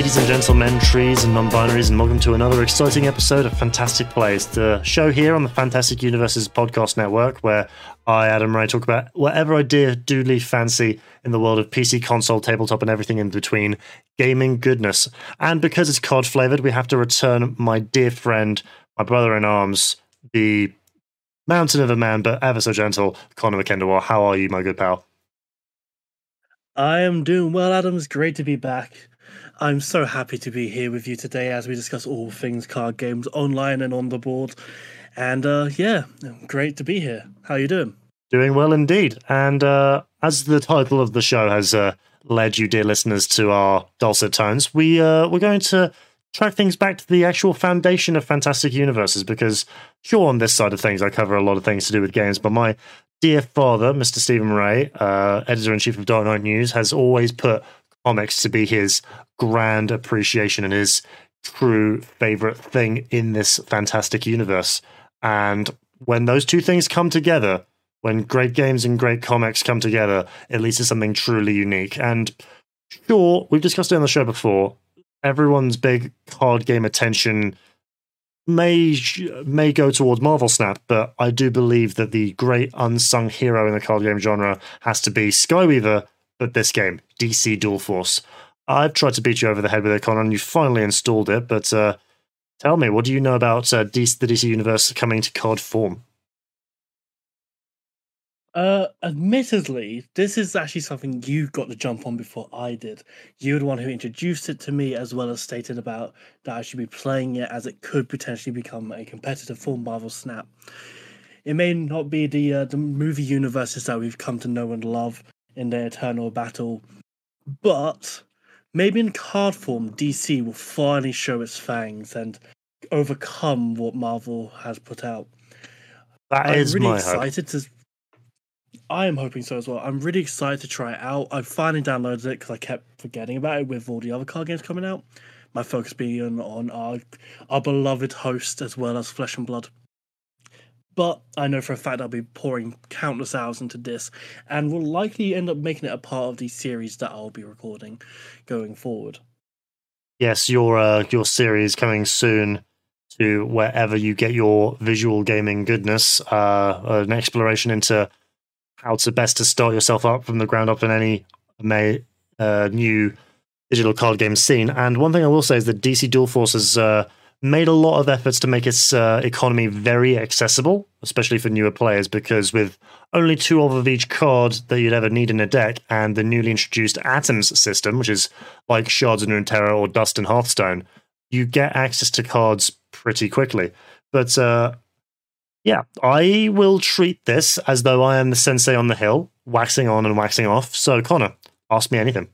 Ladies and gentlemen, trees and non-binaries, and welcome to another exciting episode of Fantastic Plays, the show here on the Fantastic Universes podcast network, where I, Adam Ray, talk about whatever idea duly fancy in the world of PC, console, tabletop, and everything in between, gaming goodness. And because it's COD-flavoured, we have to return my dear friend, my brother-in-arms, the mountain of a man, but ever so gentle, Connor McKendawar. How are you, my good pal? I am doing well, Adam. It's great to be back. I'm so happy to be here with you today as we discuss all things card games online and on the board. And yeah, great to be here. How are you doing? Doing well indeed. And as the title of the show has led you, dear listeners, to our dulcet tones, we're going to track things back to the actual foundation of Fantastic Universes, because sure, on this side of things, I cover a lot of things to do with games, but my dear father, Mr. Stephen Ray, editor-in-chief of Dark Knight News, has always put comics to be his grand appreciation and his true favorite thing in this fantastic universe. And when those two things come together, when great games and great comics come together, it leads to something truly unique. And sure, we've discussed it on the show before, everyone's big card game attention may go towards Marvel Snap, but I do believe that the great unsung hero in the card game genre has to be Skyweaver, but this game, DC Dual Force. I've tried to beat you over the head with it, Connor, and you finally installed it, but tell me, what do you know about the DC Universe coming to card form? Admittedly, this is actually something you got to jump on before I did. You were the one who introduced it to me, as well as stated about that I should be playing it as it could potentially become a competitor for Marvel Snap. It may not be the movie universes that we've come to know and love in their eternal battle, but maybe in card form, DC will finally show its fangs and overcome what Marvel has put out. That is really my excited hope. I am hoping so as well. I'm really excited to try it out. I finally downloaded it because I kept forgetting about it with all the other card games coming out. My focus being on our beloved host as well as Flesh and Blood. But I know for a fact I'll be pouring countless hours into this, and will likely end up making it a part of the series that I'll be recording going forward. Yes, your series coming soon to wherever you get your visual gaming goodness. An exploration into how to best to start yourself up from the ground up in any new digital card game scene. And one thing I will say is that DC Dual Force has made a lot of efforts to make its economy very accessible, especially for newer players, because with only 2 of each card that you'd ever need in a deck, and the newly introduced Atoms system, which is like Shards in Runeterra or Dust in Hearthstone, you get access to cards pretty quickly. But yeah, I will treat this as though I am the sensei on the hill, waxing on and waxing off. So, Connor, ask me anything.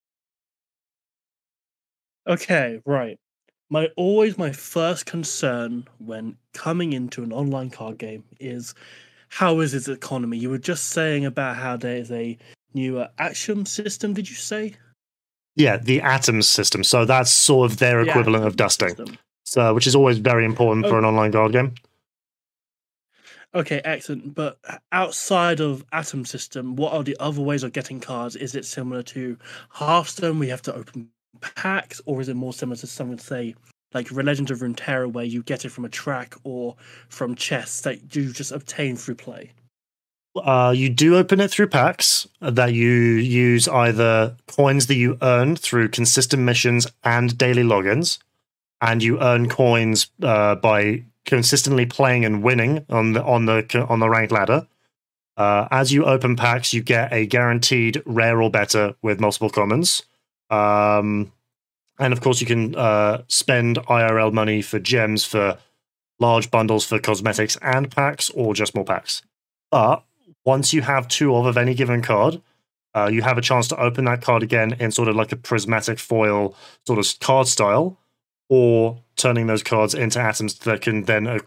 Okay, right. My first concern when coming into an online card game is, how is its economy? You were just saying about how there is a new action system, did you say? Yeah, the Atoms system. So that's sort of their equivalent of dusting, so which is always very important for an online card game. Okay, excellent. But outside of Atom system, what are the other ways of getting cards? Is it similar to Hearthstone, we have to open packs, or is it more similar to something, say, like Legend of Runeterra, where you get it from a track or from chests that you just obtain through play? You do open it through packs that you use either coins that you earn through consistent missions and daily logins, and you earn coins by consistently playing and winning on the ranked ladder. As you open packs, you get a guaranteed rare or better with multiple commons. And of course, you can spend IRL money for gems for large bundles for cosmetics and packs, or just more packs. But once you have 2 of any given card, you have a chance to open that card again in sort of like a prismatic foil sort of card style, or turning those cards into atoms that can then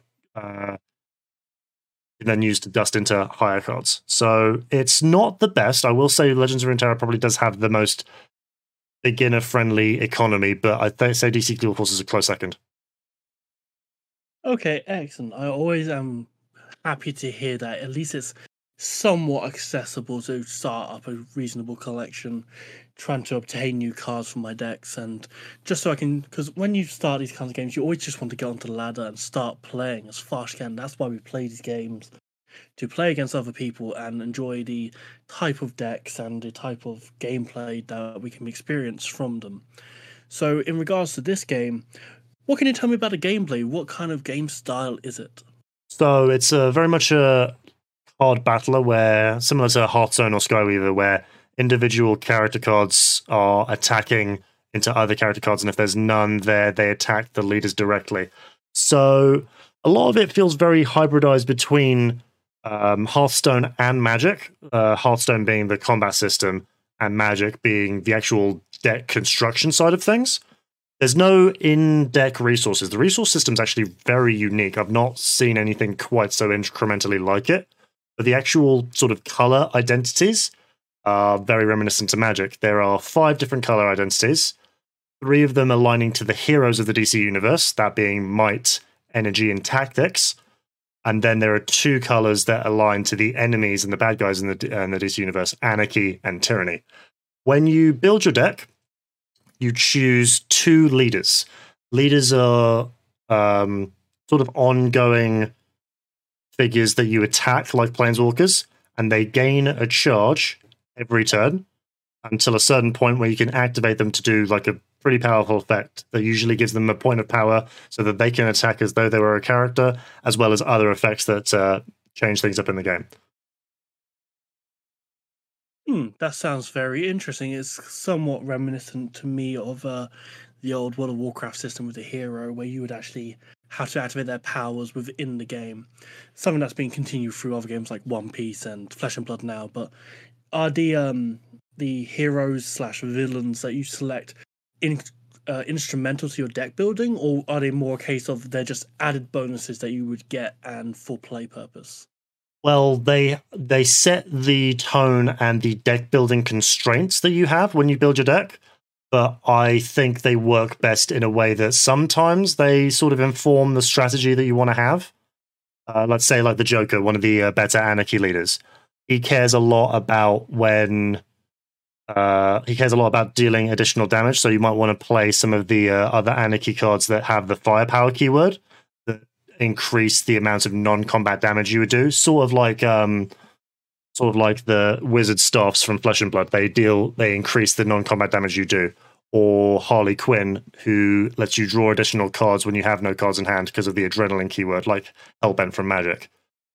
use to dust into higher cards. So it's not the best. I will say Legends of Runeterra probably does have the most beginner-friendly economy, but I'd say DC Dual Force is a close second. Okay, excellent. I always am happy to hear that. At least it's somewhat accessible to start up a reasonable collection, trying to obtain new cards for my decks, and just so I can, because when you start these kinds of games, you always just want to get onto the ladder and start playing as fast as you can. That's why we play these games, to play against other people and enjoy the type of decks and the type of gameplay that we can experience from them. So, in regards to this game, what can you tell me about the gameplay? What kind of game style is it? So it's very much a card battler, where similar to Hearthstone or Skyweaver, where individual character cards are attacking into other character cards, and if there's none there, they attack the leaders directly. So a lot of it feels very hybridized between Hearthstone and Magic. Hearthstone being the combat system, and Magic being the actual deck construction side of things. There's no in-deck resources. The resource system's actually very unique. I've not seen anything quite so incrementally like it. But the actual sort of color identities are very reminiscent to Magic. There are 5 different color identities, 3 of them aligning to the heroes of the DC universe, that being Might, Energy, and Tactics. And then there are 2 colors that align to the enemies and the bad guys in the DC universe, Anarchy and Tyranny. When you build your deck, you choose 2 leaders. Leaders are sort of ongoing figures that you attack like Planeswalkers, and they gain a charge every turn until a certain point where you can activate them to do like a pretty powerful effect that usually gives them a point of power so that they can attack as though they were a character, as well as other effects that change things up in the game. That sounds very interesting. It's somewhat reminiscent to me of the old World of Warcraft system with the hero, where you would actually have to activate their powers within the game. Something that's been continued through other games like One Piece and Flesh and Blood now. But are the heroes / villains that you select instrumental to your deck building, or are they more a case of they're just added bonuses that you would get and for play purpose? Well, they set the tone and the deck building constraints that you have when you build your deck, but I think they work best in a way that sometimes they sort of inform the strategy that you want to have. Let's say like the Joker, one of the better Anarchy leaders. He cares a lot about dealing additional damage, so you might want to play some of the other Anarchy cards that have the firepower keyword that increase the amount of non-combat damage you would do. Sort of like the wizard staffs from Flesh and Blood. They increase the non-combat damage you do. Or Harley Quinn, who lets you draw additional cards when you have no cards in hand because of the adrenaline keyword, like Hellbent from Magic.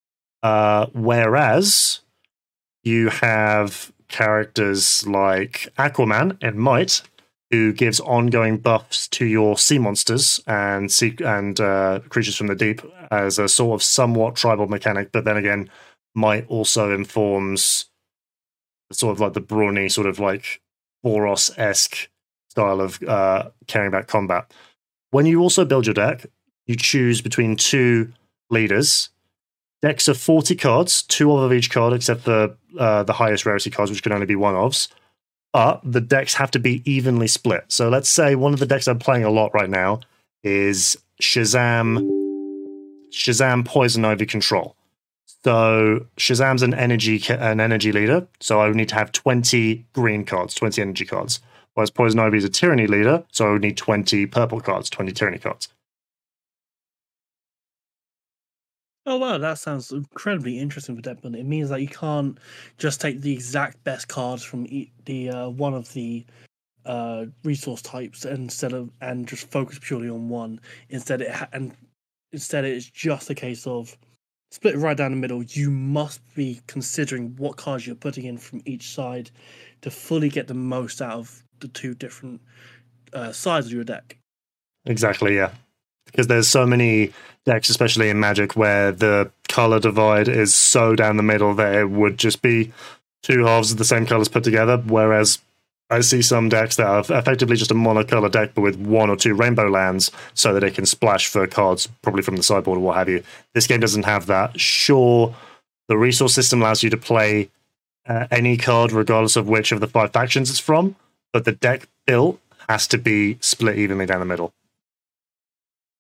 Whereas you have characters like Aquaman and Might, who gives ongoing buffs to your sea monsters and creatures from the deep as a sort of somewhat tribal mechanic, but then again, Might also informs sort of like the brawny, sort of like Boros-esque style of caring about combat. When you also build your deck, you choose between 2 leaders. Decks of 40 cards, 2 of each card, except for the highest rarity cards, which can only be one-ofs. But the decks have to be evenly split. So let's say one of the decks I'm playing a lot right now is Shazam Poison Ivy Control. So Shazam's an energy leader, so I would need to have 20 green cards, 20 energy cards. Whereas Poison Ivy is a tyranny leader, so I would need 20 purple cards, 20 tyranny cards. Oh wow, that sounds incredibly interesting for deck building. It means that you can't just take the exact best cards from one of the resource types and just focus purely on one. Instead, it's just a case of split right down the middle. You must be considering what cards you're putting in from each side to fully get the most out of the 2 different sides of your deck. Exactly, yeah. Because there's so many decks, especially in Magic, where the color divide is so down the middle that it would just be 2 halves of the same colors put together. Whereas I see some decks that are effectively just a monocolor deck, but with 1 or 2 rainbow lands so that it can splash for cards, probably from the sideboard or what have you. This game doesn't have that. Sure, the resource system allows you to play any card regardless of which of the 5 factions it's from, but the deck built has to be split evenly down the middle.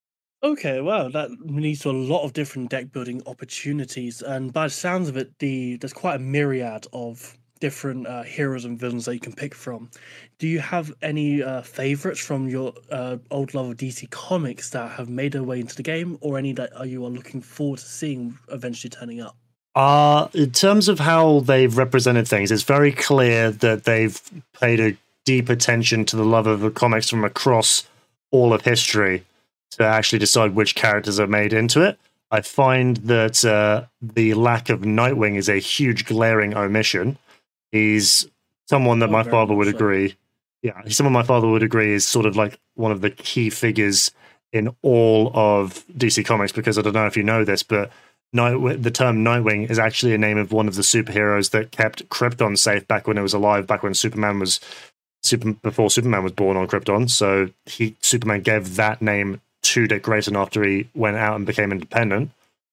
Okay, well, that leads to a lot of different deck building opportunities, and by the sounds of it, there's quite a myriad of different heroes and villains that you can pick from. Do you have any favorites from your old love of DC Comics that have made their way into the game, or any that you are looking forward to seeing eventually turning up? In terms of how they've represented things, it's very clear that they've paid a deep attention to the love of the comics from across all of history to actually decide which characters are made into it. I find that the lack of Nightwing is a huge glaring omission. He's someone that my Very father much would so. agree. Yeah, he's someone my father would agree is sort of like one of the key figures in all of DC Comics, because I don't know if you know this, but the term Nightwing is actually a name of one of the superheroes that kept Krypton safe back when it was alive, back when before Superman was born on Krypton. So Superman gave that name to Dick Grayson after he went out and became independent.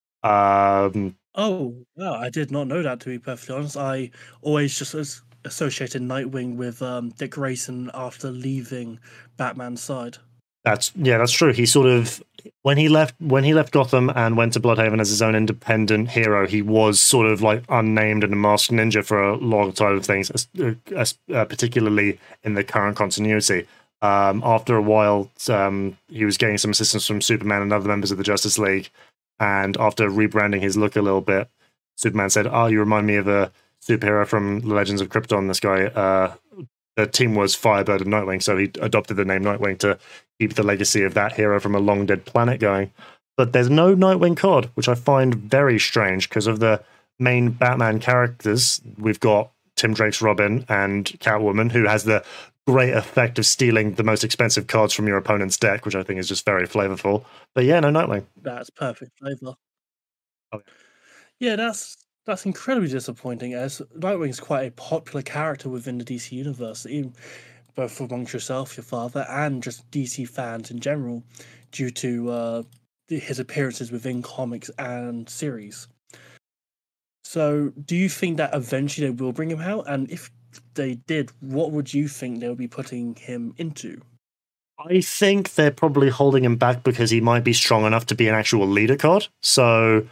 Oh, wow, I did not know that, to be perfectly honest. I always just associated Nightwing with Dick Grayson after leaving Batman's side. That's true. He sort of when he left Gotham and went to Bloodhaven as his own independent hero, he was sort of like unnamed and a masked ninja for a long time of things, particularly in the current continuity. After a while, he was getting some assistance from Superman and other members of the Justice League, and after rebranding his look a little bit, Superman said, "Oh, you remind me of a superhero from the Legends of Krypton. This guy." The team was Firebird and Nightwing, so he adopted the name Nightwing to keep the legacy of that hero from a long dead planet going. But there's no Nightwing card, which I find very strange because of the main Batman characters. We've got Tim Drake's Robin and Catwoman, who has the great effect of stealing the most expensive cards from your opponent's deck, which I think is just very flavorful. But yeah, no Nightwing. That's perfect flavor. Oh, Yeah, that's incredibly disappointing, as Nightwing's quite a popular character within the DC universe, both amongst yourself, your father, and just DC fans in general, due to his appearances within comics and series. So, do you think that eventually they will bring him out? And if they did, what would you think they would be putting him into? I think they're probably holding him back because he might be strong enough to be an actual leader card. So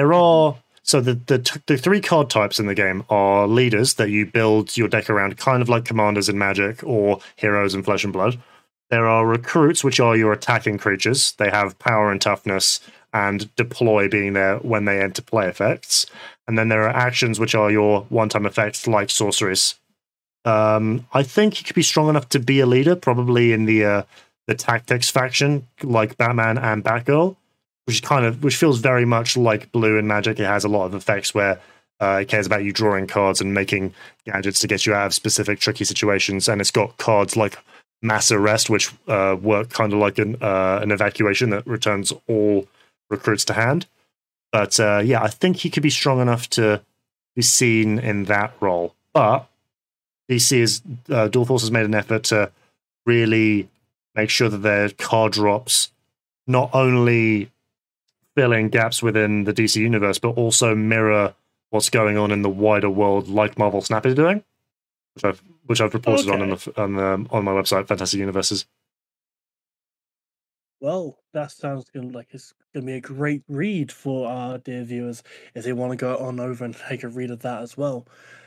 the three card types in the game are leaders that you build your deck around, kind of like commanders in Magic or heroes in Flesh and Blood. There are recruits, which are your attacking creatures. They have power and toughness, and deploy being there when they enter play effects. And then there are actions, which are your one-time effects like sorceries. I think he could be strong enough to be a leader, probably in the tactics faction, like Batman and Batgirl, which feels very much like Blue in Magic. It has a lot of effects where it cares about you drawing cards and making gadgets to get you out of specific tricky situations, and it's got cards like Mass Arrest, which work kind of like an evacuation that returns all recruits to hand. But yeah, I think he could be strong enough to be seen in that role. But Dual Force has made an effort to really make sure that their card drops not only fill in gaps within the DC universe, but also mirror what's going on in the wider world, like Marvel Snap is doing, which I've reported on my website, Fantastic Universes. Well, that sounds like it's going to be a great read for our dear viewers if they want to go on over and take a read of that as well.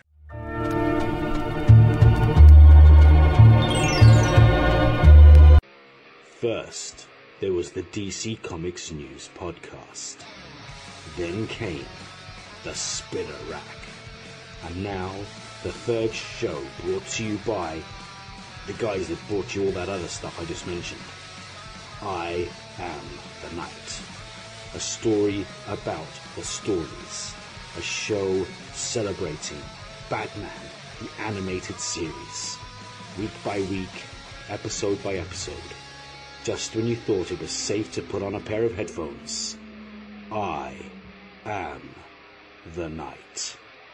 First, there was the DC Comics News podcast. Then came the Spinner Rack. And now, the third show brought to you by the guys that brought you all that other stuff I just mentioned. I Am the Night. A story about the stories. A show celebrating Batman, the animated series. Week by week, episode by episode. Just when you thought it was safe to put on a pair of headphones, I am the Night.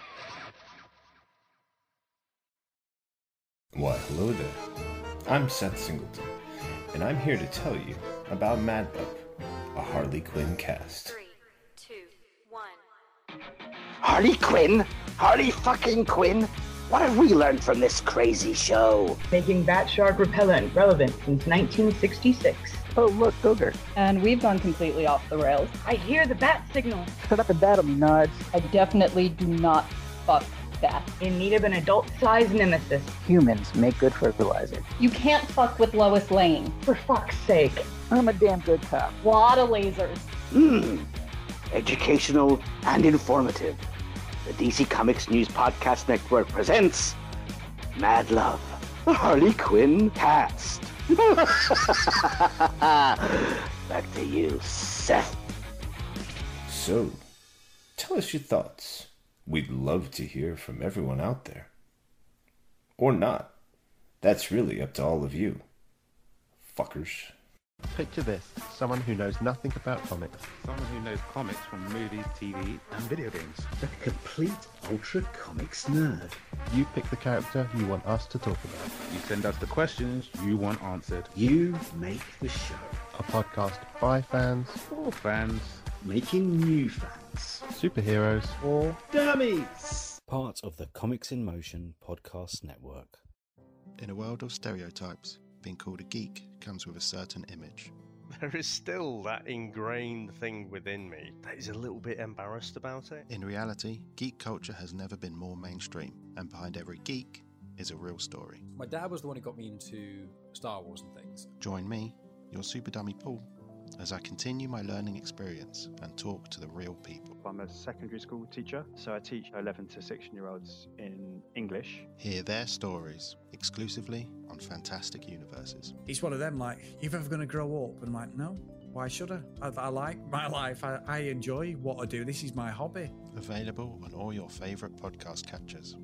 Why, hello there. I'm Seth Singleton, and I'm here to tell you about Madbug, a Harley Quinn cast. 3, 2, 1. Harley Quinn? Harley fucking Quinn? What have we learned from this crazy show? Making bat shark repellent relevant since 1966. Oh, look, Ogre. And we've gone completely off the rails. I hear the bat signal. Shut up and battle me, Nards. I definitely do not fuck that. In need of an adult-sized nemesis. Humans make good fertilizer. You can't fuck with Lois Lane. For fuck's sake. I'm a damn good cop. Lot of lasers. Educational and informative. The DC Comics News Podcast Network presents Mad Love, the Harley Quinn cast. Back to you, Seth. So, tell us your thoughts. We'd love to hear from everyone out there. Or not. That's really up to all of you. Fuckers. Picture this, someone who knows nothing about comics. Someone who knows comics from movies, TV, and video games. A complete ultra comics nerd. You pick the character you want us to talk about. You send us the questions you want answered. You make the show. A podcast by fans, For fans, Making new fans. superheroes, Or dummies. Part of the Comics in Motion podcast network. In a world of stereotypes, being called a geek comes with a certain image. There is still that ingrained thing within me that is a little bit embarrassed about it. In reality, geek culture has never been more mainstream, and behind every geek is a real story. My dad was the one who got me into Star Wars and things. Join me, your super dummy Paul, as I continue my learning experience and talk to the real people. I'm a secondary school teacher, so I teach 11 to 16-year-olds in English. Hear their stories exclusively on Fantastic Universes. It's one of them, like, you're ever going to grow up? And I'm like, no, why should I? I like my life. I enjoy what I do. This is my hobby. Available on all your favourite podcast catchers.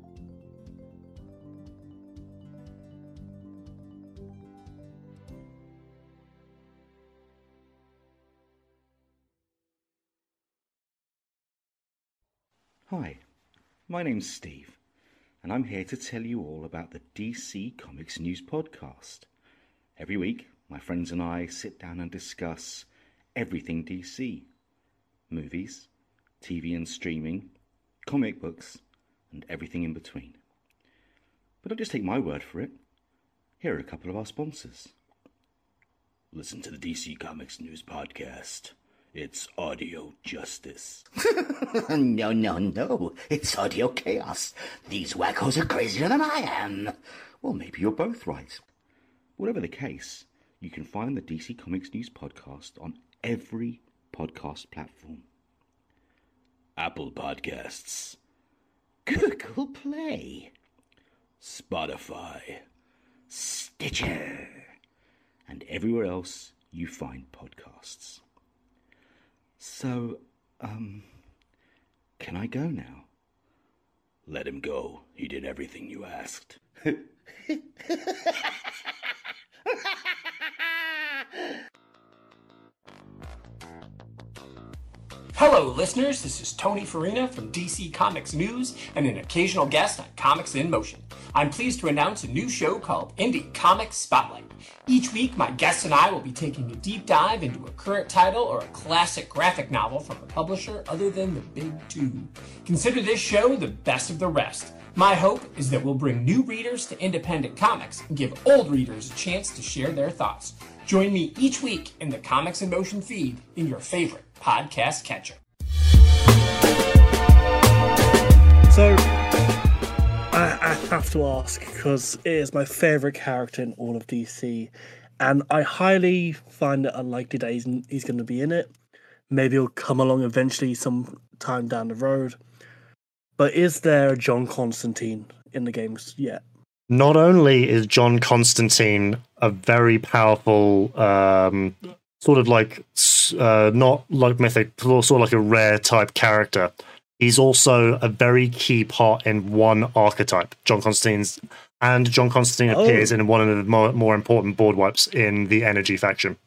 Hi, my name's Steve, and I'm here to tell you all about the DC Comics News Podcast. Every week, my friends and I sit down and discuss everything DC. Movies, TV and streaming, comic books, and everything in between. But don't just take my word for it. Here are a couple of our sponsors. Listen to the DC Comics News Podcast. It's audio justice. No. It's audio chaos. These wackos are crazier than I am. Well, maybe you're both right. Whatever the case, you can find the DC Comics News Podcast on every podcast platform. Apple Podcasts, Google Play, Spotify, Stitcher, and everywhere else you find podcasts. So, can I go now? Let him go. He did everything you asked. Hello, listeners. This is Tony Farina from DC Comics News and an occasional guest on Comics in Motion. I'm pleased to announce a new show called Indie Comics Spotlight. Each week, my guests and I will be taking a deep dive into a current title or a classic graphic novel from a publisher other than the big two. Consider this show the best of the rest. My hope is that we'll bring new readers to independent comics and give old readers a chance to share their thoughts. Join me each week in the Comics in Motion feed in your favorite podcast catcher. So, I have to ask, because it is my favourite character in all of DC, and I highly find it unlikely that he's going to be in it. Maybe he'll come along eventually sometime down the road. But is there a John Constantine in the games yet? Not only is John Constantine a very powerful, sort of like, not like mythic, sort of like a rare type character, he's also a very key part in one archetype. John Constantine appears in one of the more important board wipes in the Energy faction.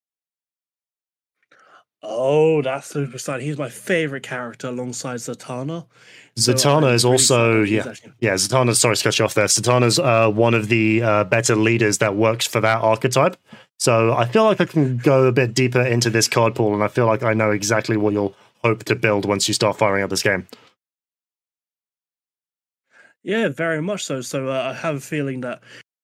Oh, that's super exciting. He's my favourite character alongside Zatanna. Zatanna is also, Zatanna, sorry to cut you off there. Zatanna's one of the better leaders that works for that archetype. So I feel like I can go a bit deeper into this card pool, and I feel like I know exactly what you'll hope to build once you start firing up this game. Yeah, very much so. So I have a feeling that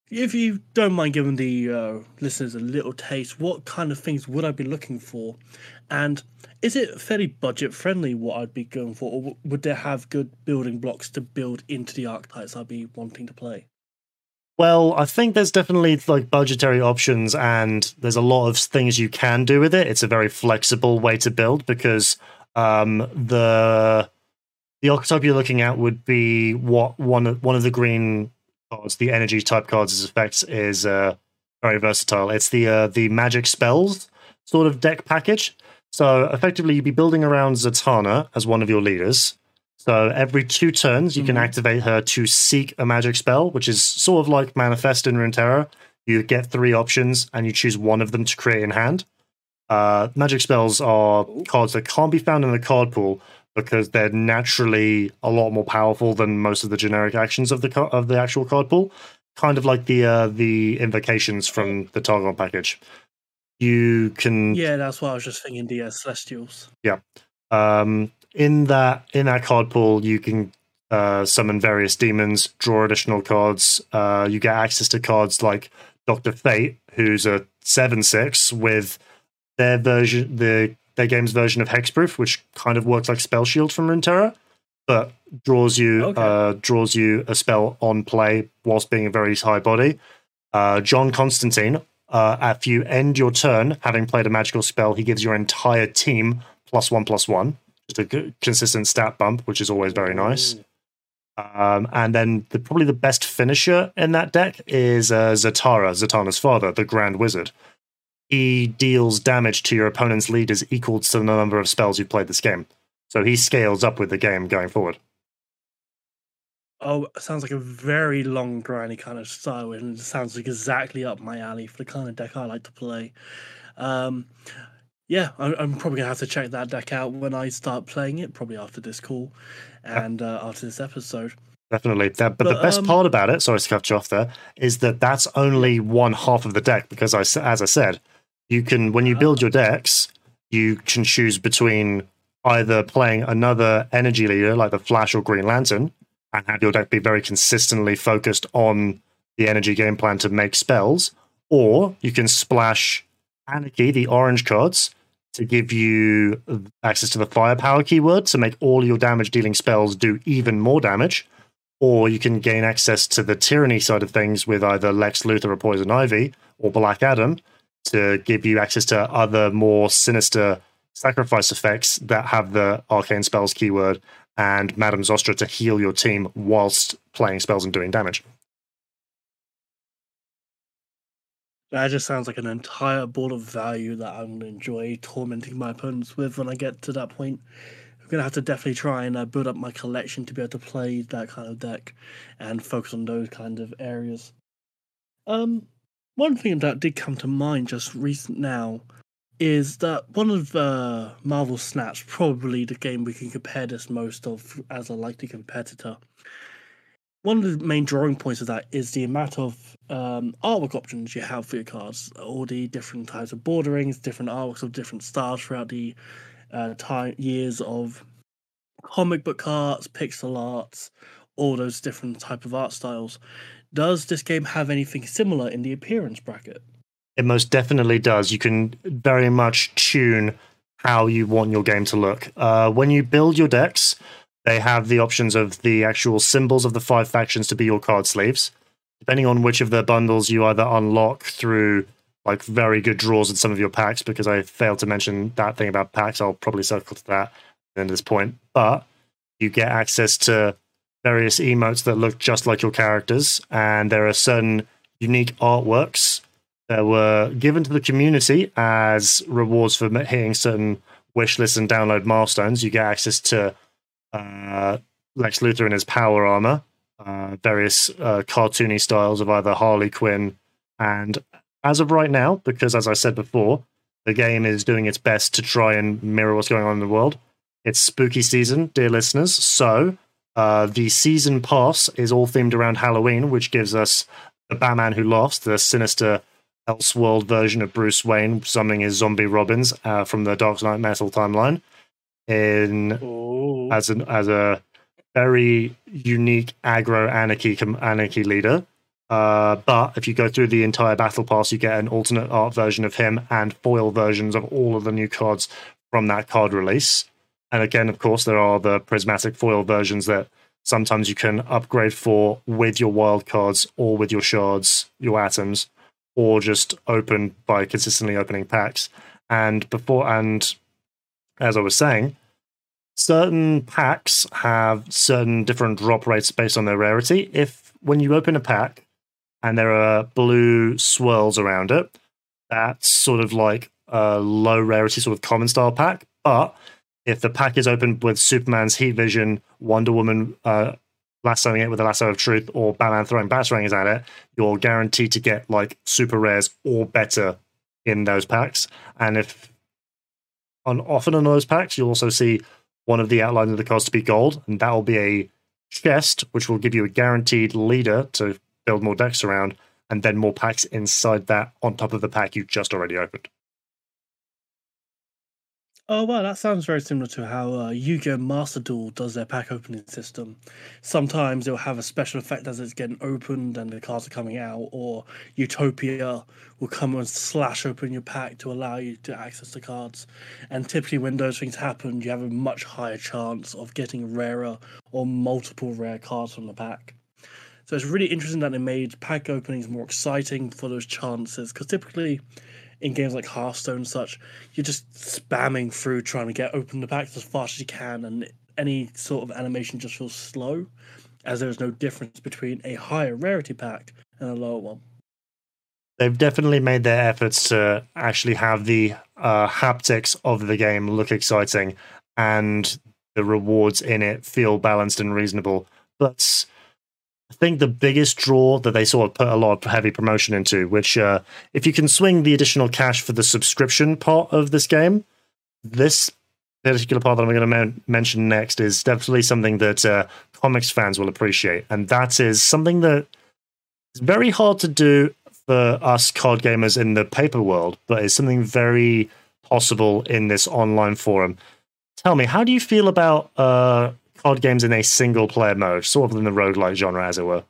If you don't mind giving the listeners a little taste, what kind of things would I be looking for? And is it fairly budget friendly what I'd be going for, or would they have good building blocks to build into the archetypes I'd be wanting to play? Well, I think there's definitely like budgetary options, and there's a lot of things you can do with it. It's a very flexible way to build because the archetype you're looking at would be what one of the green cards, the energy type cards' effects is very versatile. It's the magic spells sort of deck package. So effectively, you'd be building around Zatanna as one of your leaders. So every 2 turns, you can activate her to seek a magic spell, which is sort of like Manifest in Runeterra. You get 3 options, and you choose one of them to create in hand. Magic spells are cards that can't be found in the card pool because they're naturally a lot more powerful than most of the generic actions of the actual card pool. Kind of like the invocations from the Targon package. You can... Yeah, that's what I was just thinking, the Celestials. Yeah. In that card pool, you can summon various demons, draw additional cards. You get access to cards like Dr. Fate, who's a 7/6 with their game's version of Hexproof, which kind of works like Spell Shield from Runeterra, but draws you a spell on play whilst being a very high body. John Constantine, if you end your turn having played a magical spell, he gives your entire team +1/+1. Just a consistent stat bump, which is always very nice. And then probably the best finisher in that deck is Zatanna's father, the Grand Wizard. He deals damage to your opponent's leaders equal to the number of spells you've played this game. So he scales up with the game going forward. Oh, sounds like a very long, grindy kind of style, and it sounds like exactly up my alley for the kind of deck I like to play. Yeah, I'm probably going to have to check that deck out when I start playing it, probably after this call and after this episode. Definitely. But the best part about it, sorry to cut you off there, is that that's only one half of the deck because, as I said, you can, when you build your decks, you can choose between either playing another energy leader like the Flash or Green Lantern and have your deck be very consistently focused on the energy game plan to make spells, or you can splash Anarchy, the orange cards, to give you access to the firepower keyword to make all your damage dealing spells do even more damage, or you can gain access to the tyranny side of things with either Lex Luthor or Poison Ivy or Black Adam to give you access to other more sinister sacrifice effects that have the arcane spells keyword and Madame Zostra to heal your team whilst playing spells and doing damage. That just sounds like an entire ball of value that I'm going to enjoy tormenting my opponents with when I get to that point. I'm going to have to definitely try and build up my collection to be able to play that kind of deck and focus on those kind of areas. One thing that did come to mind just recent now is that one of Marvel Snap's probably the game we can compare this most of as a likely competitor. One of the main drawing points of that is the amount of artwork options you have for your cards, all the different types of borderings, different artworks of different styles throughout the years of comic book arts, pixel arts, all those different type of art styles. Does this game have anything similar in the appearance bracket? It most definitely does. You can very much tune how you want your game to look. When you build your decks, they have the options of the actual symbols of the 5 factions to be your card sleeves. Depending on which of the bundles you either unlock through like very good draws in some of your packs, because I failed to mention that thing about packs, I'll probably circle to that at the end of this point. But you get access to various emotes that look just like your characters, and there are certain unique artworks that were given to the community as rewards for hitting certain wish lists and download milestones. You get access to Lex Luthor in his power armor, various cartoony styles of either Harley Quinn, and as of right now, because as I said before, the game is doing its best to try and mirror what's going on in the world. It's spooky season, dear listeners, so the season pass is all themed around Halloween, which gives us the Batman Who Laughs, the sinister Elseworld version of Bruce Wayne summoning his zombie Robins from the Dark Knight Metal timeline as a very unique aggro anarchy leader. But if you go through the entire battle pass, you get an alternate art version of him and foil versions of all of the new cards from that card release. And again, of course, there are the prismatic foil versions that sometimes you can upgrade for with your wild cards or with your shards, your atoms, or just open by consistently opening packs. And as I was saying, certain packs have certain different drop rates based on their rarity. When you open a pack and there are blue swirls around it, that's sort of like a low rarity sort of common style pack. But if the pack is opened with Superman's Heat Vision, Wonder Woman lassoing it with a Lasso of Truth, or Batman throwing batarangs at it, you're guaranteed to get like super rares or better in those packs. And often on those packs, you'll also see one of the outlines of the cards to be gold, and that will be a chest, which will give you a guaranteed leader to build more decks around, and then more packs inside that on top of the pack you just already opened. Oh, wow, that sounds very similar to how Yu-Gi-Oh! Master Duel does their pack opening system. Sometimes it'll have a special effect as it's getting opened and the cards are coming out, or Utopia will come and slash open your pack to allow you to access the cards. And typically when those things happen, you have a much higher chance of getting rarer or multiple rare cards from the pack. So it's really interesting that they made pack openings more exciting for those chances, because typically in games like Hearthstone and such, you're just spamming through trying to open the packs as fast as you can, and any sort of animation just feels slow, as there is no difference between a higher rarity pack and a lower one. They've definitely made their efforts to actually have the haptics of the game look exciting and the rewards in it feel balanced and reasonable. But I think the biggest draw that they sort of put a lot of heavy promotion into, which if you can swing the additional cash for the subscription part of this game, this particular part that I'm going to mention next is definitely something that comics fans will appreciate. And that is something that is very hard to do for us card gamers in the paper world, but is something very possible in this online forum. Tell me, how do you feel about card games in a single player mode, sort of in the roguelike genre, as it were?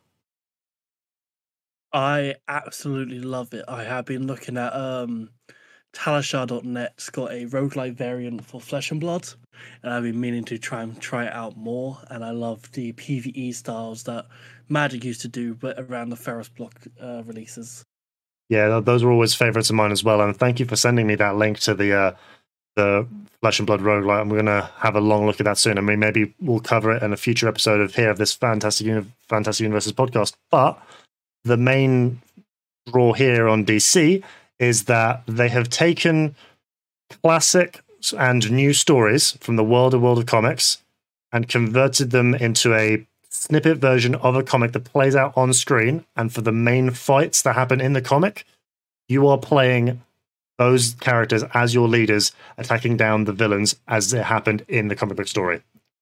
I absolutely love it. I have been looking at Talishar.net's got a roguelike variant for Flesh and Blood, and I've been meaning to try it out more. And I love the PvE styles that Magic used to do, but around the Ferris Block releases. Yeah, those were always favorites of mine as well. And thank you for sending me that link to the Flesh and Blood roguelike. And we're going to have a long look at that soon. I mean, maybe we'll cover it in a future episode of this Fantastic Universes podcast. But the main draw here on DC is that they have taken classic and new stories from the world of comics and converted them into a snippet version of a comic that plays out on screen. And for the main fights that happen in the comic, you are playing those characters as your leaders, attacking down the villains as it happened in the comic book story.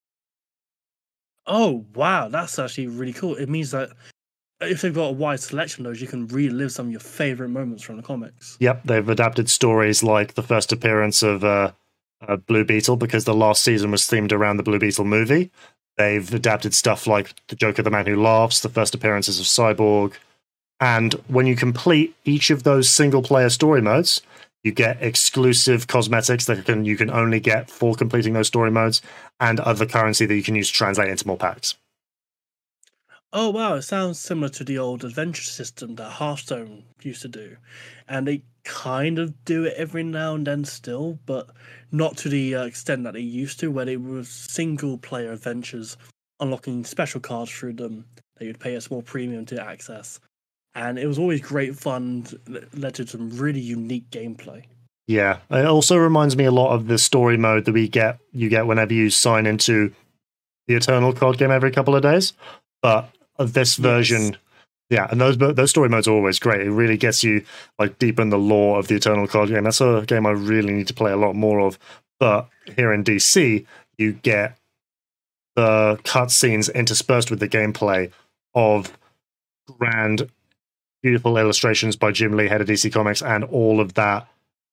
Oh, wow, that's actually really cool. It means that if they've got a wide selection of those, you can relive some of your favorite moments from the comics. Yep, they've adapted stories like the first appearance of Blue Beetle, because the last season was themed around the Blue Beetle movie. They've adapted stuff like The Joker, the Man Who Laughs, the first appearances of Cyborg. And when you complete each of those single-player story modes, you get exclusive cosmetics that you can only get for completing those story modes, and other currency that you can use to translate into more packs. Oh, wow, it sounds similar to the old adventure system that Hearthstone used to do. And they kind of do it every now and then still, but not to the extent that they used to, where they were single-player adventures, unlocking special cards through them that you'd pay a small premium to access. And it was always great fun, led to some really unique gameplay. Yeah, it also reminds me a lot of the story mode that you get whenever you sign into the Eternal card game every couple of days. But of this version, yeah, and those story modes are always great. It really gets you like deep in the lore of the Eternal card game. That's a game I really need to play a lot more of. But here in DC, you get the cutscenes interspersed with the gameplay of grand, beautiful illustrations by Jim Lee, head of DC Comics, and all of that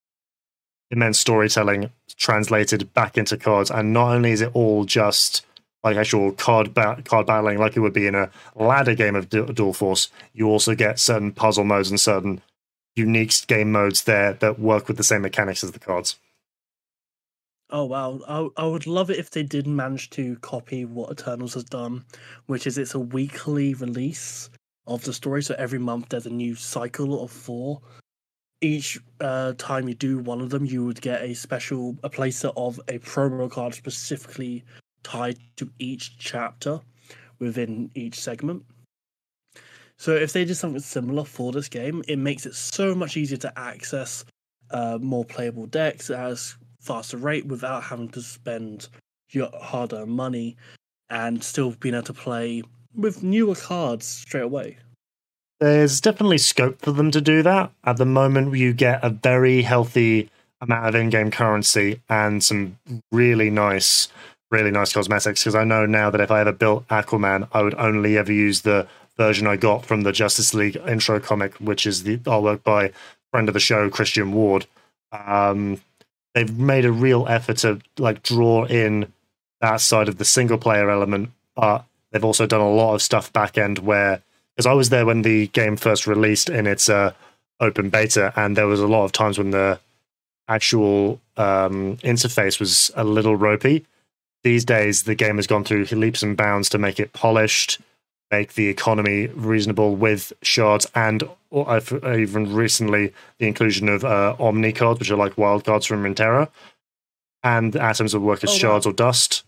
immense storytelling translated back into cards. And not only is it all just like actual card battling, like it would be in a ladder game of Dual Force, you also get certain puzzle modes and certain unique game modes there that work with the same mechanics as the cards. Oh wow, I would love it if they did manage to copy what Eternals has done, which is it's a weekly release of the story. So every month there's a new cycle of 4. Each time you do one of them, you would get a playset of a promo card specifically tied to each chapter within each segment. So if they did something similar for this game, it makes it so much easier to access more playable decks at faster rate without having to spend your hard-earned money and still being able to play with newer cards straight away. There's definitely scope for them to do that. At the moment, you get a very healthy amount of in-game currency and some really nice cosmetics, because I know now that if I ever built Aquaman, I would only ever use the version I got from the Justice League intro comic, which is the artwork by friend of the show, Christian Ward. They've made a real effort to like draw in that side of the single player element, but they've also done a lot of stuff back end where, because I was there when the game first released in its open beta, and there was a lot of times when the actual interface was a little ropey. These days, the game has gone through leaps and bounds to make it polished, make the economy reasonable with shards, and even recently the inclusion of Omni cards, which are like wild cards from Runeterra, and atoms will work as shards or dust.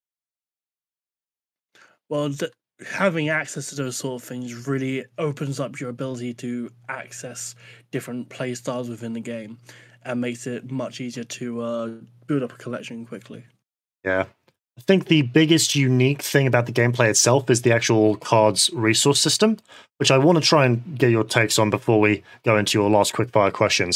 Well, having access to those sort of things really opens up your ability to access different play styles within the game and makes it much easier to build up a collection quickly. Yeah. I think the biggest unique thing about the gameplay itself is the actual cards resource system, which I want to try and get your takes on before we go into your last quickfire questions.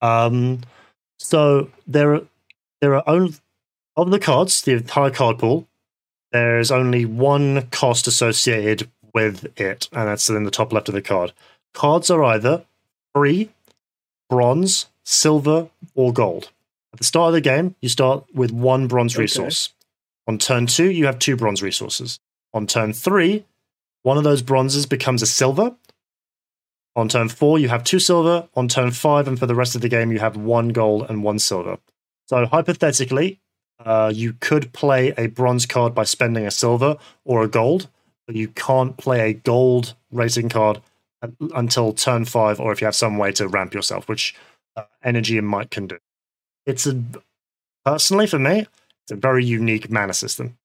So there are only, of the cards, the entire card pool, there's only one cost associated with it, and that's in the top left of the card. Cards are either free, bronze, silver, or gold. At the start of the game, you start with 1 bronze resource. On turn 2, you have 2 bronze resources. On turn 3, one of those bronzes becomes a silver. On turn 4, you have 2 silver. On turn 5, and for the rest of the game, you have 1 gold and 1 silver. So hypothetically, you could play a bronze card by spending a silver or a gold, but you can't play a gold racing card until turn 5, or if you have some way to ramp yourself, which Energy and Might can do. Personally, for me, it's a very unique mana system.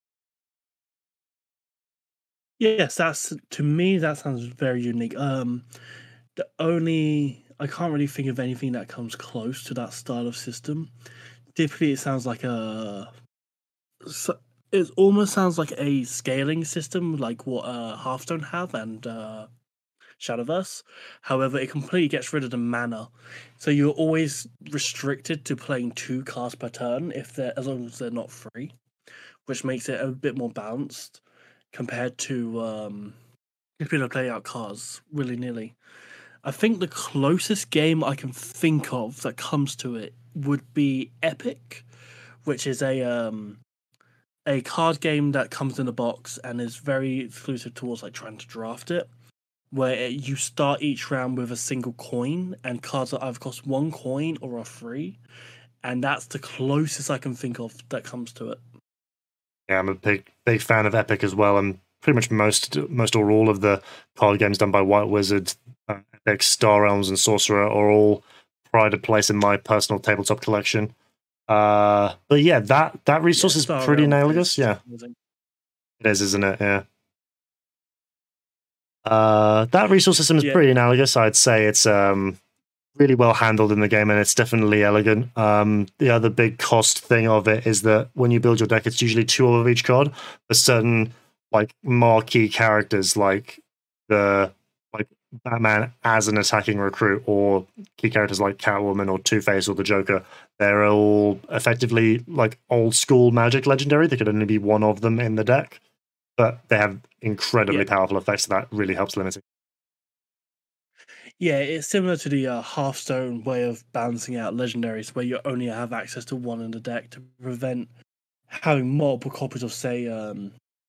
Yes, to me that sounds very unique. I can't really think of anything that comes close to that style of system. Typically, it sounds like it almost sounds like a scaling system, like what Hearthstone have and Shadowverse. However, it completely gets rid of the mana, so you're always restricted to playing 2 cards per turn as long as they're not free, which makes it a bit more balanced compared to if you're playing out cards willy-nilly. I think the closest game I can think of that comes to it would be Epic, which is a card game that comes in a box and is very exclusive towards like trying to draft it, where you start each round with a single coin, and cards that either cost 1 coin or are free, and that's the closest I can think of that comes to it. Yeah, I'm a big fan of Epic as well, and pretty much most or all of the card games done by White Wizard, Epic, Star Realms, and Sorcerer are all pride of place in my personal tabletop collection. But yeah, that resource is pretty analogous. Yeah, it is, isn't it? Yeah. That resource system is pretty analogous. I'd say it's really well handled in the game, and it's definitely elegant. The other big cost thing of it is that when you build your deck, it's usually 2 of each card. For certain like marquee characters, like Batman as an attacking recruit, or key characters like Catwoman or Two-Face or the Joker, they're all effectively like old school Magic legendary. There could only be 1 of them in the deck, but they have incredibly powerful effects, so that really helps limit it. Yeah, it's similar to the Hearthstone way of balancing out legendaries, where you only have access to 1 in the deck to prevent having multiple copies of, say,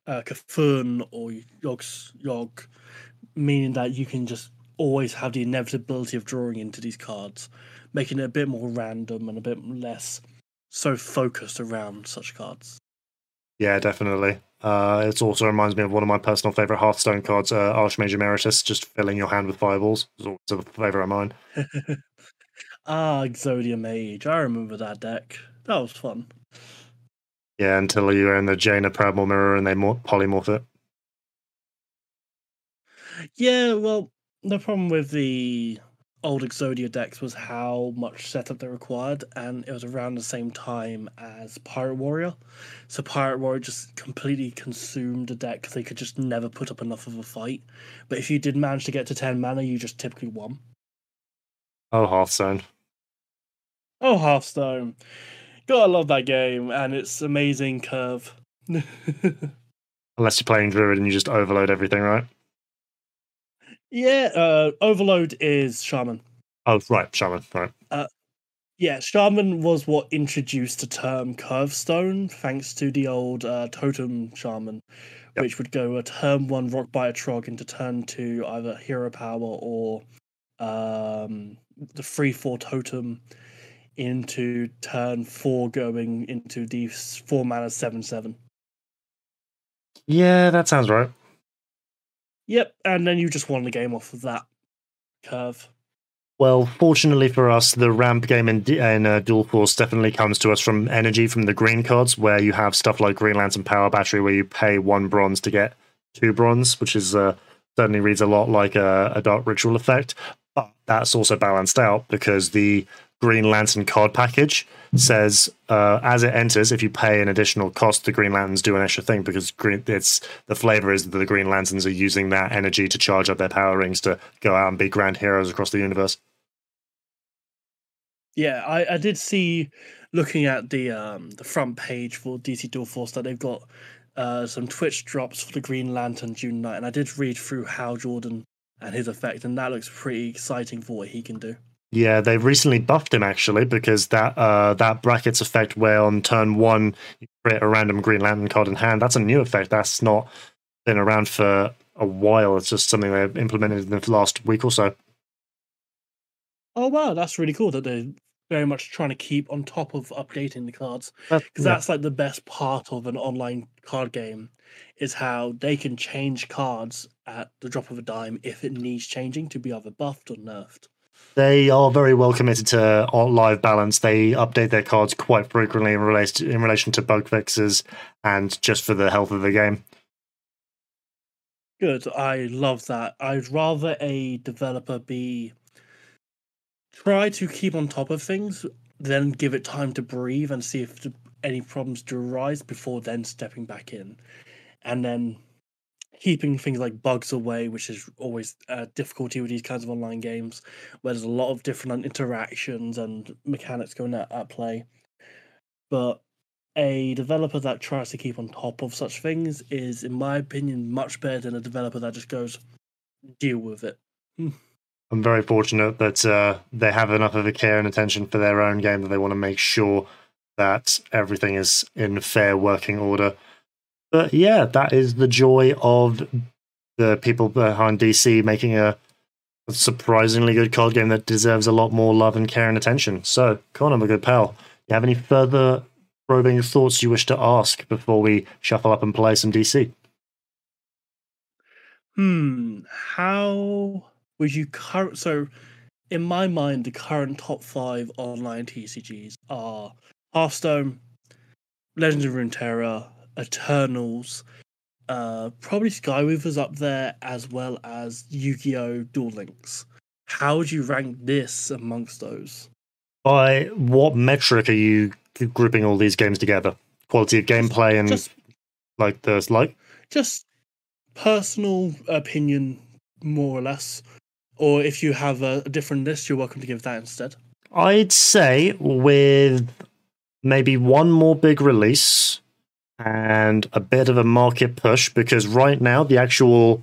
Kafun or Yog, meaning that you can just always have the inevitability of drawing into these cards, making it a bit more random and a bit less so focused around such cards. Yeah, definitely. It also reminds me of one of my personal favorite Hearthstone cards, Archmage Emeritus, just filling your hand with fireballs. It's always a favorite of mine. Exodia Mage. I remember that deck. That was fun. Yeah, until you are in the Jaina Proudmoore Mirror and they polymorph it. Yeah, well, the problem with the old Exodia decks was how much setup they required, and it was around the same time as Pirate Warrior. So Pirate Warrior just completely consumed the deck because they could just never put up enough of a fight. But if you did manage to get to 10 mana, you just typically won. Oh, Hearthstone. Oh, Hearthstone. Gotta love that game, and its amazing curve. Unless you're playing Druid and you just overload everything, right? Yeah, Overload is Shaman. Oh, right, Shaman, right. Yeah, Shaman was what introduced the term Curve Stone, thanks to the old Totem Shaman, which would go a turn 1 Rock by a Trog into turn 2 either Hero Power or the 3/4 Totem into turn 4 going into the 4 mana 7/7. Yeah, that sounds right. Yep, and then you just won the game off of that curve. Well, fortunately for us, the ramp game in Dual Force definitely comes to us from energy from the green cards, where you have stuff like Green Lantern Power Battery, where you pay 1 bronze to get 2 bronze, which is certainly reads a lot like a Dark Ritual effect. But that's also balanced out because the Green Lantern card package says as it enters, if you pay an additional cost, the Green Lanterns do an extra thing because the flavor is that the Green Lanterns are using that energy to charge up their power rings to go out and be grand heroes across the universe. Yeah, I did see, looking at the front page for DC Dual Force, that they've got some Twitch drops for the Green Lantern June Knight, and I did read through Hal Jordan and his effect, and that looks pretty exciting for what he can do. Yeah, they've recently buffed him actually because that brackets effect where on turn 1 you create a random Green Lantern card in hand. That's a new effect. That's not been around for a while. It's just something they've implemented in the last week or so. Oh wow, that's really cool that they're very much trying to keep on top of updating the cards, because that's like the best part of an online card game, is how they can change cards at the drop of a dime if it needs changing to be either buffed or nerfed. They are very well committed to live balance. They update their cards quite frequently in relation to bug fixes and just for the health of the game. Good, I love that. I'd rather a developer try to keep on top of things, then give it time to breathe and see if any problems do arise before then stepping back in. And then keeping things like bugs away, which is always a difficulty with these kinds of online games, where there's a lot of different interactions and mechanics going at play. But a developer that tries to keep on top of such things is, in my opinion, much better than a developer that just goes, deal with it. I'm very fortunate that they have enough of a care and attention for their own game that they want to make sure that everything is in fair working order. But yeah, that is the joy of the people behind DC making a surprisingly good card game that deserves a lot more love and care and attention. So, Connor, my good pal, you have any further probing thoughts you wish to ask before we shuffle up and play some DC? How would you so in my mind, the current top 5 online TCGs are Hearthstone, Legends of Runeterra, Eternals, probably Skyweaver's up there, as well as Yu-Gi-Oh! Duel Links. How would you rank this amongst those? By what metric are you grouping all these games together? Quality of gameplay and just personal opinion, more or less. Or if you have a different list, you're welcome to give that instead. I'd say with maybe one more big release and a bit of a market push, because right now the actual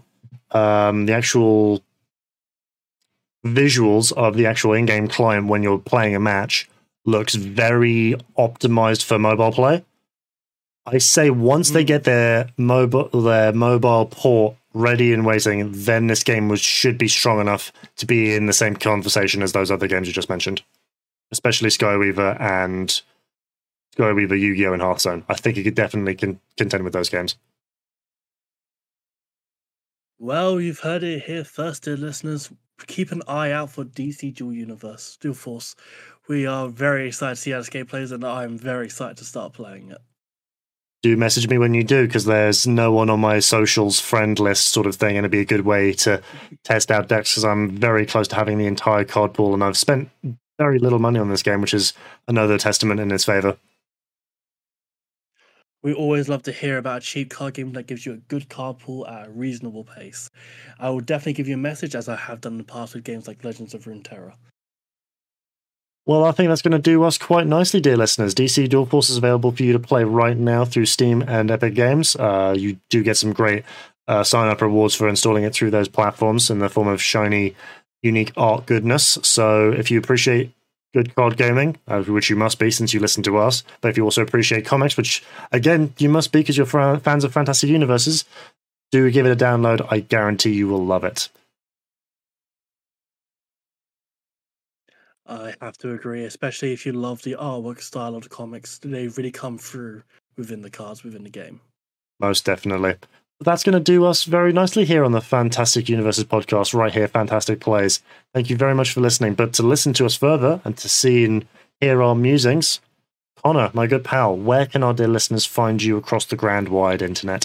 visuals of the actual in-game client when you're playing a match looks very optimized for mobile play. I say once they get their mobile port ready and waiting, then this game should be strong enough to be in the same conversation as those other games you just mentioned, especially Skyweaver and Yu-Gi-Oh! And Hearthstone. I think it could definitely contend with those games. Well, you've heard it here first, dear listeners. Keep an eye out for DC Dual Force. We are very excited to see how this game plays, and I'm very excited to start playing it. Do message me when you do, because there's no one on my socials friend list sort of thing, and it'd be a good way to test out decks, because I'm very close to having the entire card pool, and I've spent very little money on this game, which is another testament in its favor. We always love to hear about a cheap card game that gives you a good card pool at a reasonable pace. I will definitely give you a message, as I have done in the past with games like Legends of Runeterra. Well, I think that's going to do us quite nicely, dear listeners. DC Dual Force is available for you to play right now through Steam and Epic Games. You do get some great sign-up rewards for installing it through those platforms in the form of shiny, unique art goodness. So if you appreciate good card gaming, which you must be since you listen to us, but if you also appreciate comics, which, again, you must be because you're fans of Fantastic Universes, do give it a download. I guarantee you will love it. I have to agree, especially if you love the artwork style of the comics. They really come through within the cards, within the game. Most definitely. But that's going to do us very nicely here on the Fantastic Universes podcast, right here, Fantastic Plays. Thank you very much for listening. But to listen to us further and to see and hear our musings, Connor, my good pal, where can our dear listeners find you across the grand wide internet?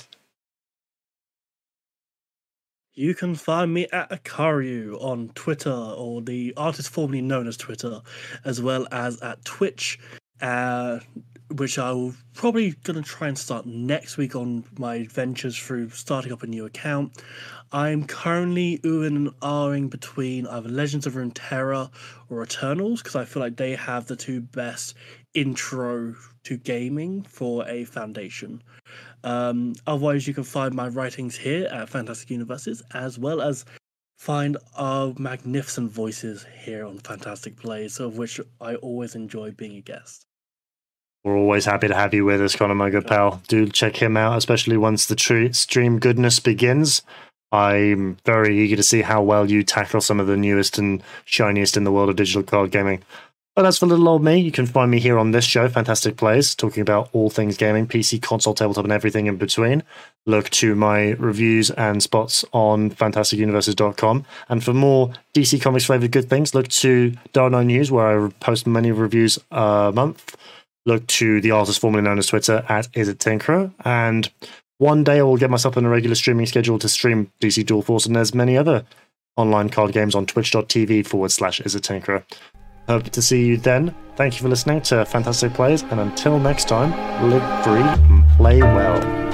You can find me at Akaryu on Twitter, or the artist formerly known as Twitter, as well as at Twitch, which I will probably going to try and start next week on my ventures through starting up a new account. I'm currently oohing and ahhing between either Legends of Runeterra or Eternals, because I feel like they have the two best intro to gaming for a foundation. Otherwise, you can find my writings here at Fantastic Universes, as well as find our magnificent voices here on Fantastic Plays, of which I always enjoy being a guest. We're always happy to have you with us, Connor, my good pal. Do check him out, especially once the stream goodness begins. I'm very eager to see how well you tackle some of the newest and shiniest in the world of digital card gaming. But as for little old me, you can find me here on this show, Fantastic Plays, talking about all things gaming, PC, console, tabletop, and everything in between. Look to my reviews and spots on fantasticuniverses.com. And for more DC Comics flavored good things, look to Dark Knight News, where I post many reviews a month. Look to the artist formerly known as Twitter at IsItTinkerer. And one day I will get myself on a regular streaming schedule to stream DC Dual Force, and there's many other online card games on twitch.tv/IsItTinkerer. Hope to see you then. Thank you for listening to Fantastic Plays, and until next time, live free and play well.